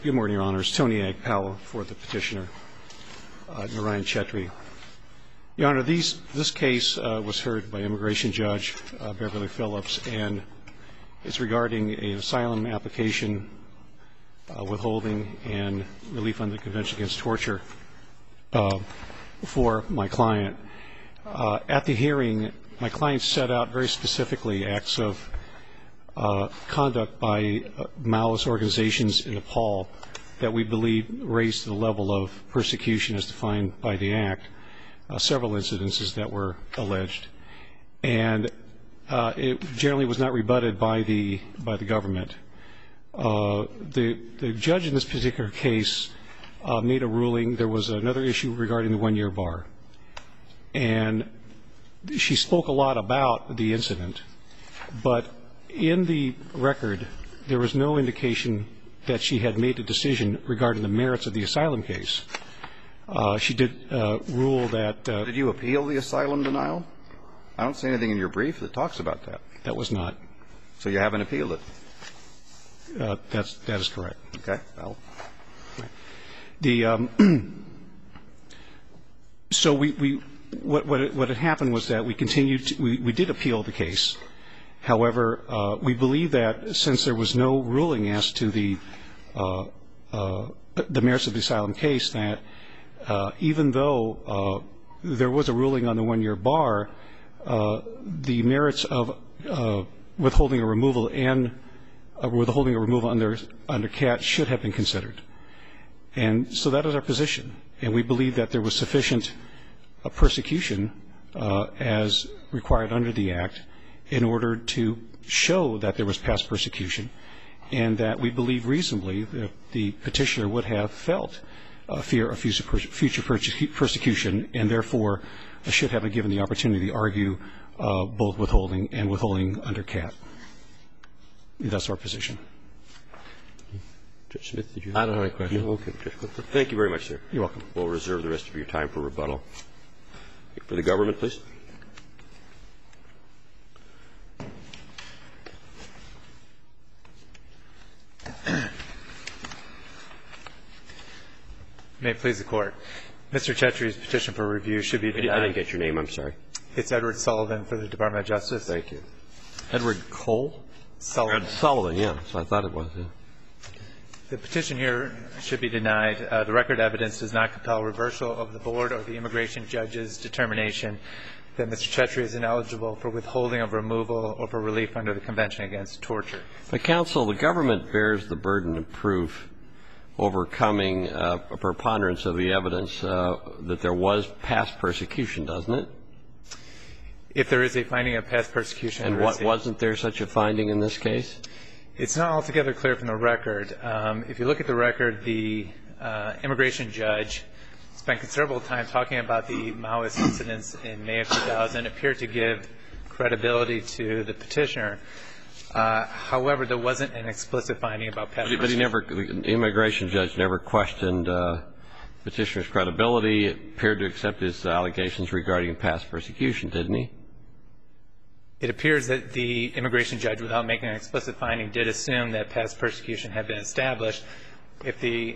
Good morning, Your Honors. Tony Agpal for the petitioner, Narayan Chetri. Your Honor, this case was heard by Immigration Judge Beverly Phillips, and it's regarding an asylum application, withholding, and relief under the Convention Against Torture for my client. At the hearing, my client set out very specifically acts of conduct by Maoist organizations in Nepal that we believe raised to the level of persecution as defined by the Act, several incidences that were alleged. And it generally was not rebutted by the government. The judge in this particular case made a ruling. There was another issue regarding the one-year bar. And she spoke a lot about the incident, but in the record, there was no indication that she had made a decision regarding the merits of the asylum case. She did rule that... Did you appeal the asylum denial? I don't see anything in your brief that talks about that. That was not. So you haven't appealed it? That is correct. Okay. Well. So what had happened was that we continued, we did appeal the case. However, we believe that since there was no ruling as to the merits of the asylum case, that even though there was a ruling on the one-year bar, the merits of withholding a removal and withholding a removal under CAT should have been considered. And so that is our position. And we believe that there was sufficient persecution as required under the Act in order to show that there was past persecution, and that we believe reasonably that the petitioner would have felt fear of future persecution, and therefore should have been given the opportunity to argue both withholding and withholding under CAT. That's our position. Judge Smith, did you have? I don't have any questions. No? Okay. Thank you very much, sir. You're welcome. We'll reserve the rest of your time for rebuttal. For the government, please. May it please the Court. Mr. Chetri's petition for review should be denied. I didn't get your name. I'm sorry. It's Edward Sullivan for the Department of Justice. Thank you. Edward Cole? Sullivan. Sullivan, yeah. So I thought it was. Yeah. The petition here should be denied. The record evidence does not compel reversal of the board or the immigration judge's determination that Mr. Chetri is ineligible for withholding of removal or for relief under the Convention Against Torture. But, counsel, the government bears the burden of proof overcoming a preponderance of the evidence that there was past persecution, doesn't it? If there is a finding of past persecution. And wasn't there such a finding in this case? It's not altogether clear from the record. If you look at the record, the immigration judge spent considerable time talking about the Maoist incidents in May of 2000, appeared to give credibility to the petitioner. However, there wasn't an explicit finding about past persecution. But the immigration judge never questioned petitioner's credibility. It appeared to accept his allegations regarding past persecution, didn't he? It appears that the immigration judge, without making an explicit finding, did assume that past persecution had been established. If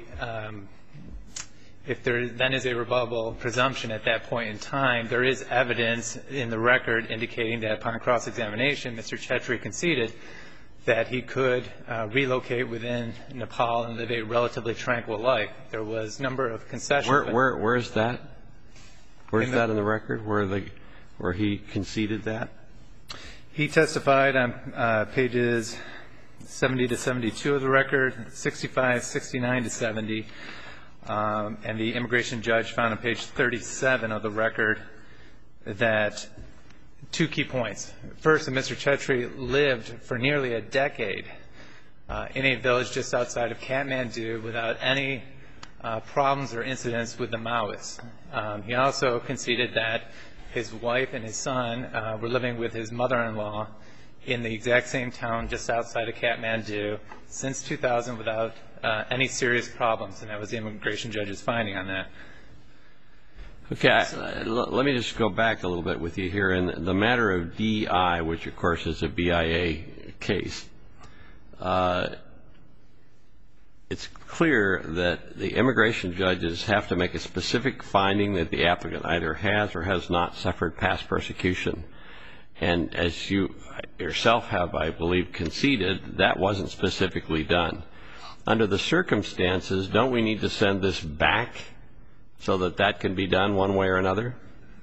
there then is a rebuttable presumption at that point in time, there is evidence in the record indicating that upon cross-examination, Mr. Chetri conceded that he could relocate within Nepal and live a relatively tranquil life. There was a number of concessions. Where is that? Where is that in the record, where he conceded that? He testified on pages 70 to 72 of the record, 65, 69 to 70. And the immigration judge found on page 37 of the record that two key points. First, that Mr. Chetri lived for nearly a decade in a village just outside of Kathmandu without any problems or incidents with the Maoists. He also conceded that his wife and his son were living with his mother-in-law in the exact same town just outside of Kathmandu since 2000 without any serious problems, and that was the immigration judge's finding on that. Okay, let me just go back a little bit with you here. In the matter of DI, which of course is a BIA case, it's clear that the immigration judges have to make a specific finding that the applicant either has or has not suffered past persecution. And as you yourself have, I believe, conceded, that wasn't specifically done. Under the circumstances, don't we need to send this back so that that can be done one way or another?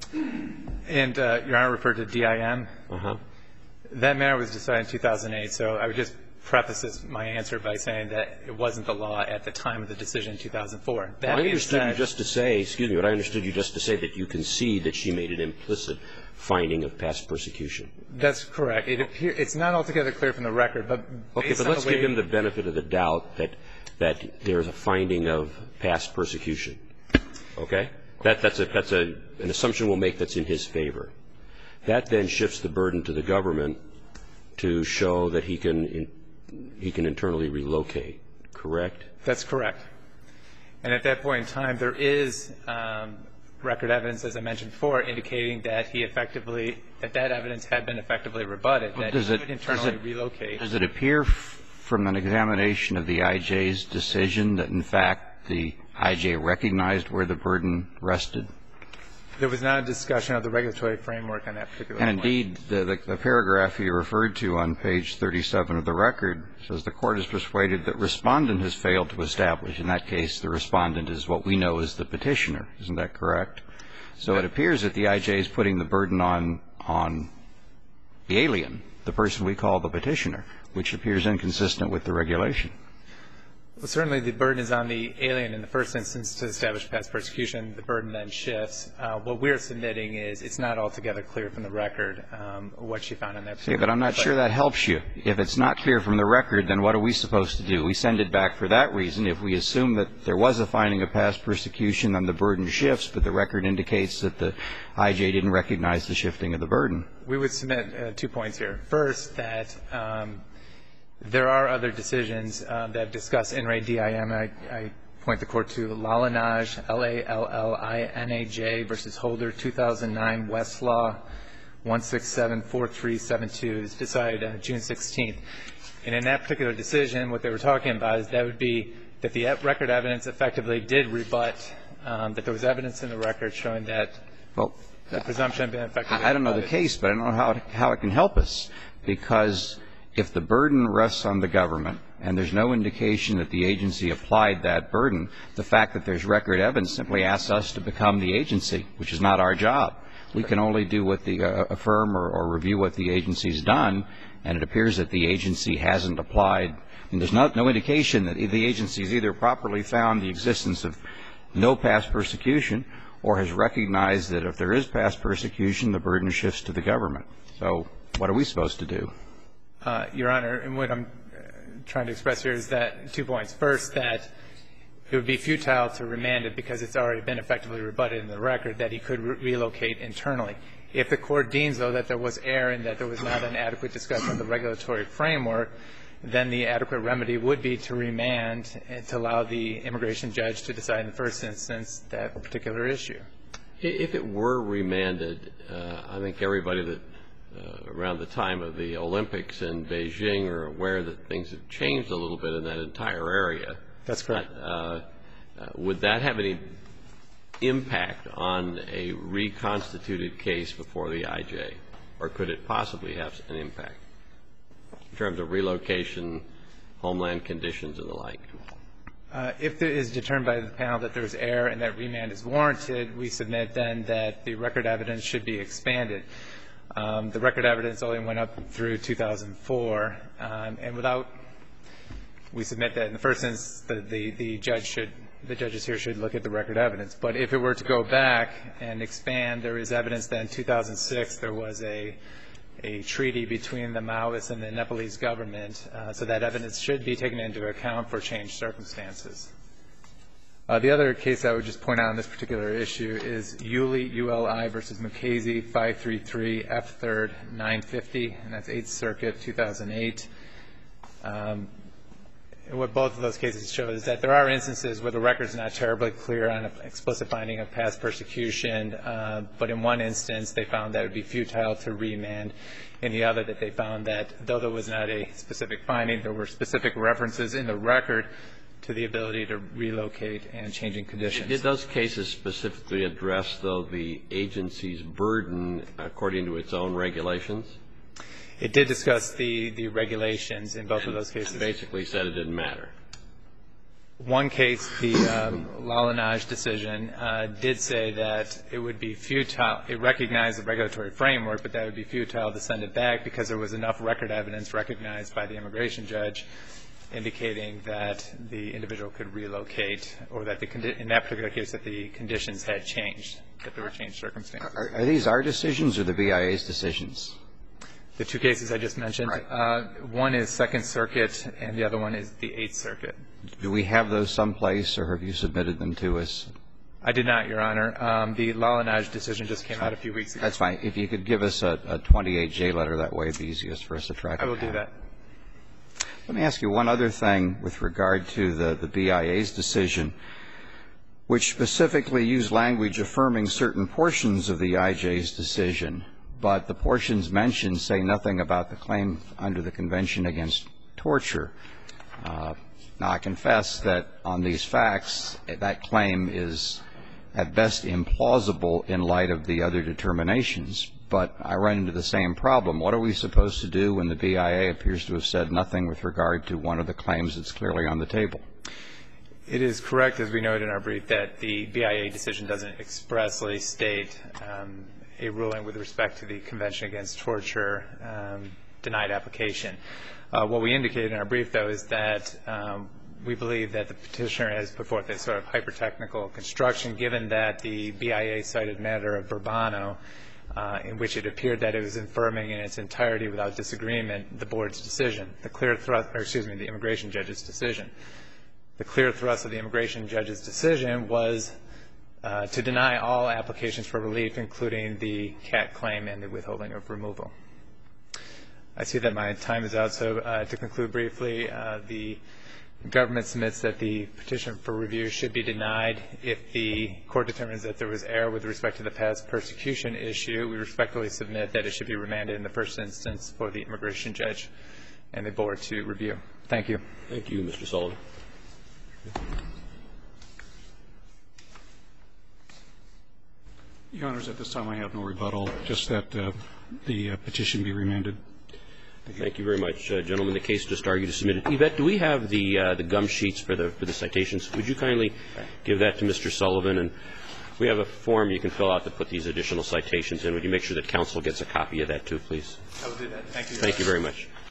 And Your Honor referred to DIM. That matter was decided in 2008, so I would just preface my answer by saying that it wasn't the law at the time of the decision in 2004. I understood you just to say, excuse me, but I understood you just to say that you concede that she made an implicit finding of past persecution. That's correct. It's not altogether clear from the record, but okay, but let's give him the benefit of the doubt that there's a finding of past persecution. Okay? That's an assumption we'll make that's in his favor. That then shifts the burden to the government to show that he can internally relocate, correct? That's correct. And at that point in time, there is record evidence, as I mentioned before, indicating that that evidence had been effectively rebutted, that he could internally relocate. Does it appear from an examination of the IJ's decision that, in fact, the IJ recognized where the burden rested? There was not a discussion of the regulatory framework on that particular point. And indeed, the paragraph you referred to on page 37 of the record says the court is persuaded that respondent has failed to establish. In that case, the respondent is what we know as the petitioner. Isn't that correct? So it appears that the IJ is putting the burden on the alien, the person we call the petitioner, which appears inconsistent with the regulation. Well, certainly the burden is on the alien in the first instance to establish past persecution. The burden then shifts. What we're submitting is it's not altogether clear from the record what she found on that. See, but I'm not sure that helps you. If it's not clear from the record, then what are we supposed to do? We send it back for that reason. If we assume that there was a finding of past persecution, then the burden shifts, but the record indicates that the IJ didn't recognize the shifting of the burden. We would submit 2 points here. First, that there are other decisions that discuss NRA DIM. I point the court to Lallinaj, Lallinaj versus Holder, 2009, Westlaw, 1674372. It's decided June 16th. And in that particular decision, what they were talking about is that would be that the record evidence effectively did rebut, that there was evidence in the record showing that the presumption had been effectively rebutted. I don't know the case, but I don't know how it can help us, because if the burden rests on the government and there's no indication that the agency applied that burden, the fact that there's record evidence simply asks us to become the agency, which is not our job. We can only do what affirm or review what the agency's done, and it appears that the agency hasn't applied. And there's no indication that the agency's either properly found the existence of no past persecution or has recognized that if there is past persecution, the burden shifts to the government. So what are we supposed to do? Your Honor, and what I'm trying to express here is that 2 points. First, that it would be futile to remand it because it's already been effectively rebutted in the record that he could relocate internally. If the court deems, though, that there was error and that there was not an adequate discussion of the regulatory framework, then the adequate remedy would be to remand and to allow the immigration judge to decide in the first instance that particular issue. If it were remanded, I think everybody that around the time of the Olympics in Beijing are aware that things have changed a little bit in that entire area. That's correct. Would that have any impact on a reconstituted case before the IJ, or could it possibly have an impact in terms of relocation, homeland conditions, and the like? If it is determined by the panel that there is error and that remand is warranted, we submit then that the record evidence should be expanded. The record evidence only went up through 2004, and we submit that in the first instance the judges here should look at the record evidence. But if it were to go back and expand, there is evidence that in 2006 there was a treaty between the Maoists and the Nepalese government, so that evidence should be taken into account for changed circumstances. The other case I would just point out on this particular issue is Uli, U-L-I versus Mukasey, 533 F. 3rd 950, and that's 8th Circuit, 2008. And what both of those cases show is that there are instances where the record is not terribly clear on an explicit finding of past persecution, but in one instance they found that it would be futile to remand. In the other, that they found that though there was not a specific finding, there were specific references in the record to the ability to relocate and changing conditions. Did those cases specifically address, though, the agency's burden according to its own regulations? It did discuss the regulations in both of those cases. And basically said it didn't matter. One case, the Lalanage decision, did say that it would be futile. It recognized the regulatory framework, but that would be futile to send it back because there was enough record evidence recognized by the immigration judge indicating that the individual could relocate, or that in that particular case that the conditions had changed, that there were changed circumstances. Are these our decisions or the BIA's decisions? The two cases I just mentioned. Right. One is Second Circuit, and the other one is the Eighth Circuit. Do we have those someplace, or have you submitted them to us? I did not, Your Honor. The Lalanage decision just came out a few weeks ago. That's fine. If you could give us a 28J letter, that way it'd be easiest for us to track it down. I will do that. Let me ask you one other thing with regard to the BIA's decision, which specifically used language affirming certain portions of the IJ's decision, but the portions mentioned say nothing about the claim under the Convention Against Torture. Now, I confess that on these facts, that claim is at best implausible in light of the other determinations, but I run into the same problem. What are we supposed to do when the BIA appears to have said nothing with regard to one of the claims that's clearly on the table? It is correct, as we noted in our brief, that the BIA decision doesn't expressly state a ruling with respect to the Convention Against Torture denied application. What we indicated in our brief, though, is that we believe that the petitioner has put forth a sort of hyper-technical construction, given that the BIA cited matter of Burbano, in which it appeared that it was affirming in its entirety without disagreement the board's decision, the immigration judge's decision. The clear thrust of the immigration judge's decision was to deny all applications for relief, including the CAT claim and the withholding of removal. I see that my time is out, so to conclude briefly, the government submits that the petition for review should be denied if the court determines that there was error with respect to the past persecution issue. We respectfully submit that it should be remanded in the first instance for the immigration judge and the board to review. Thank you. Thank you, Mr. Sullivan. Your Honors, at this time I have no rebuttal, just that the petition be remanded. Thank you very much, gentlemen. The case just argued is submitted. Yvette, do we have the gum sheets for the citations? Would you kindly give that to Mr. Sullivan? And we have a form you can fill out to put these additional citations in. Would you make sure that counsel gets a copy of that, too, please? I will do that. Thank you. Thank you very much.